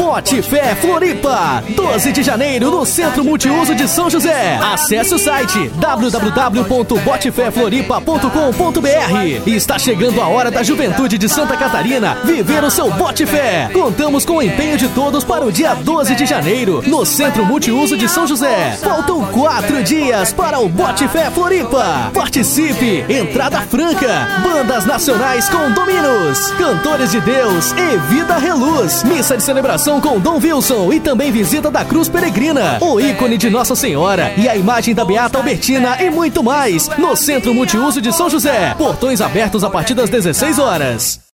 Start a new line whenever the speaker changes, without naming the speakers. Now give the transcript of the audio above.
Bote Fé Floripa, 12 de janeiro no Centro Multiuso de São José. Acesse o site www.botefefloripa.com.br. Está chegando a hora da juventude de Santa Catarina viver o seu Bote Fé. Contamos com o empenho de todos para o dia 12 de janeiro no Centro Multiuso de São José. Faltam 4 dias para o Bote Fé Floripa. Participe, entrada franca, bandas nacionais com Dominos, Cantores de Deus e Vida Reluz, missa de celebração com Dom Wilson e também visita da Cruz Peregrina, o ícone de Nossa Senhora e a imagem da Beata Albertina e muito mais no Centro Multiuso de São José. Portões abertos a partir das 16 horas.